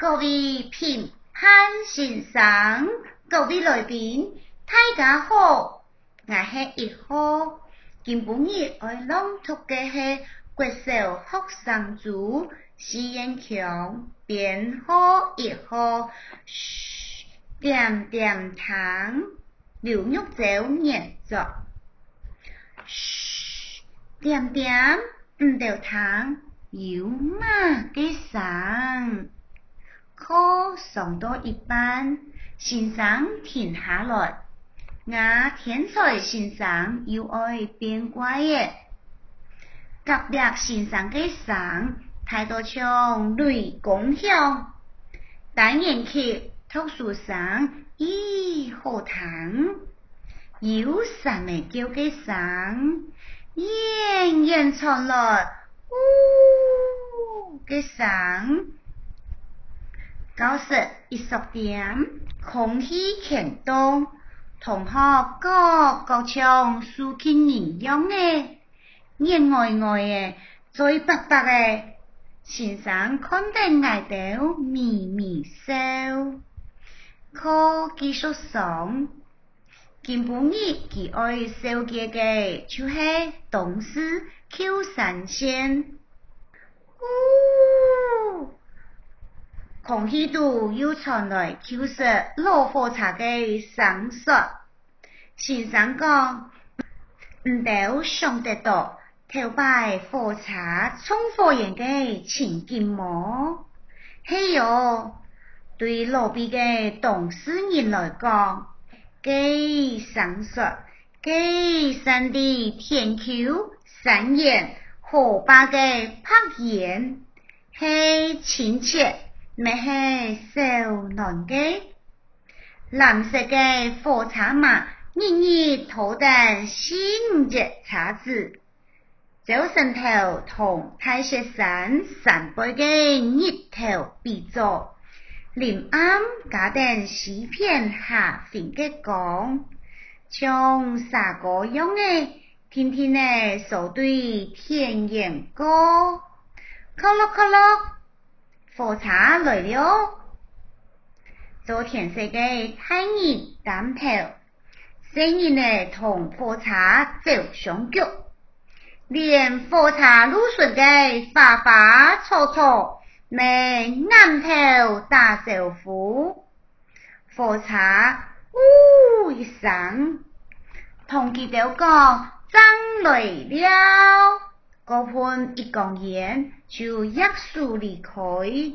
各位评判先生，各位来宾，大家好，我是1號。今晡日我朗讀嘅係國小學生組試驗強編號1號，點點糖，劉玉洲演作。點點唔掉糖，有嘛嘅生。課上到一半，先生停下來，我天才先生又愛變怪嘅。隔壁先生嘅生態度像雷公響，單眼去讀書生咦好糖，有三尾叫嘅生遠遠傳來嗚嘅聲。教室一縮點，空氣牽動，同學個像樹根一樣嘅，眼呆呆嘅，嘴白白嘅。先生看得挨到咪咪笑。課繼續上，今晡日佢愛笑嘅就是董事邱三先。空氣中又傳來就是老火車嘅聲說。先生講，唔到上得到頭擺火車衝火焰嘅情景麼？係喲，對路邊嘅董事人來講，嘅聲說，嘅山地天丘山岩河壩嘅拍岩，係親切。咪係少男嘅，藍色嘅火車馬日日拖緊新隻車子，早晨頭同大雪山山背嘅日頭比作，臨暗加點西片下fin嘅光，像沙歌樣嘅，天天嘅數對天然歌，咔咯咔咯。火車來了，做田色嘅大人擔頭，細人呢同火車走上腳，連火車路順嘅花花草草，咪啱頭打招呼。火車嗚一聲，同佢哋講真來了。嗰盤一講完，就一數離開。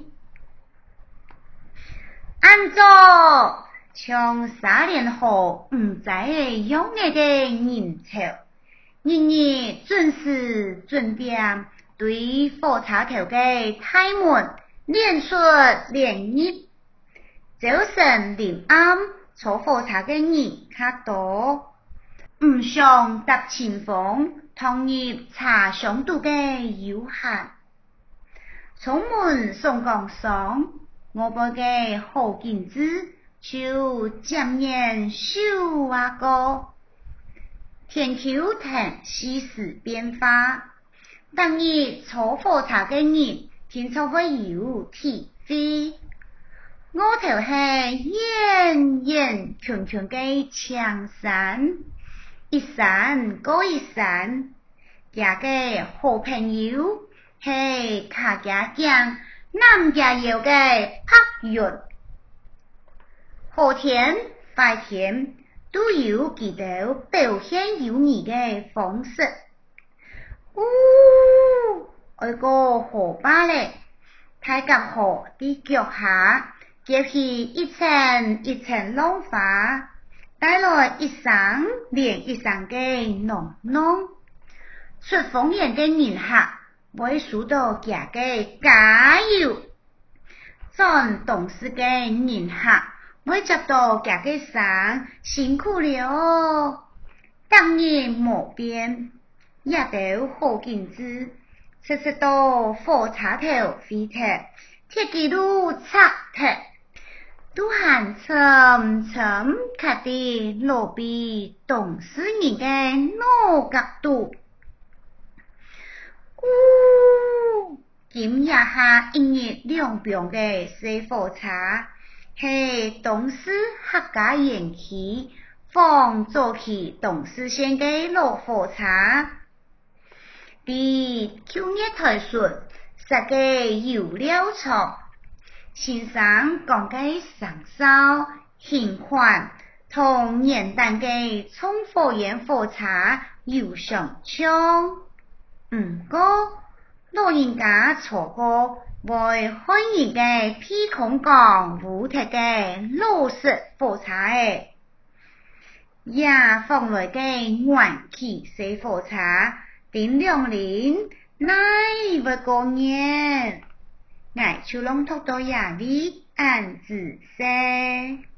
按照像3年後唔再用嘅人潮，日日準時準點對火車頭嘅大門連出連入，早晨臨暗坐火車嘅人較多，唔想搭前鋒同入茶上度嘅遊客。從門上講上，我輩嘅好景致就漸然少個。天丘亭四時變化，當日坐火車嘅人天就會有體會。我頭係遠遠長長嘅長山，一山過一山，家嘅好朋友係客家講南家有嘅拍雲，好天壞天都有佢哋表現有異嘅方式。愛個河壩咧，太夾河啲腳下結起一層一層浪花，帶來一聲連一聲嘅濃濃。出風眼嘅人客會數到家嘅加油，做董事嘅人客會接到家嘅聲辛苦了。當然無變，也都好景致，直到火車頭飛踢，鐵軌路拆踢，都行沉沉卡啲路邊董事人嘅腦角度。 今夜下一日2瓶嘅水火茶，系董事客家延期放做起董事先嘅老火茶。伫9月台顺实个油料厂，先生讲嘅上烧、循环同简单嘅冲火焰火茶有相像。不过老人家错过会欢迎嘅披孔港无铁嘅老式火茶诶，也放来嘅元气水火茶，点2年乃会过年，我就拢读到夜里暗自些。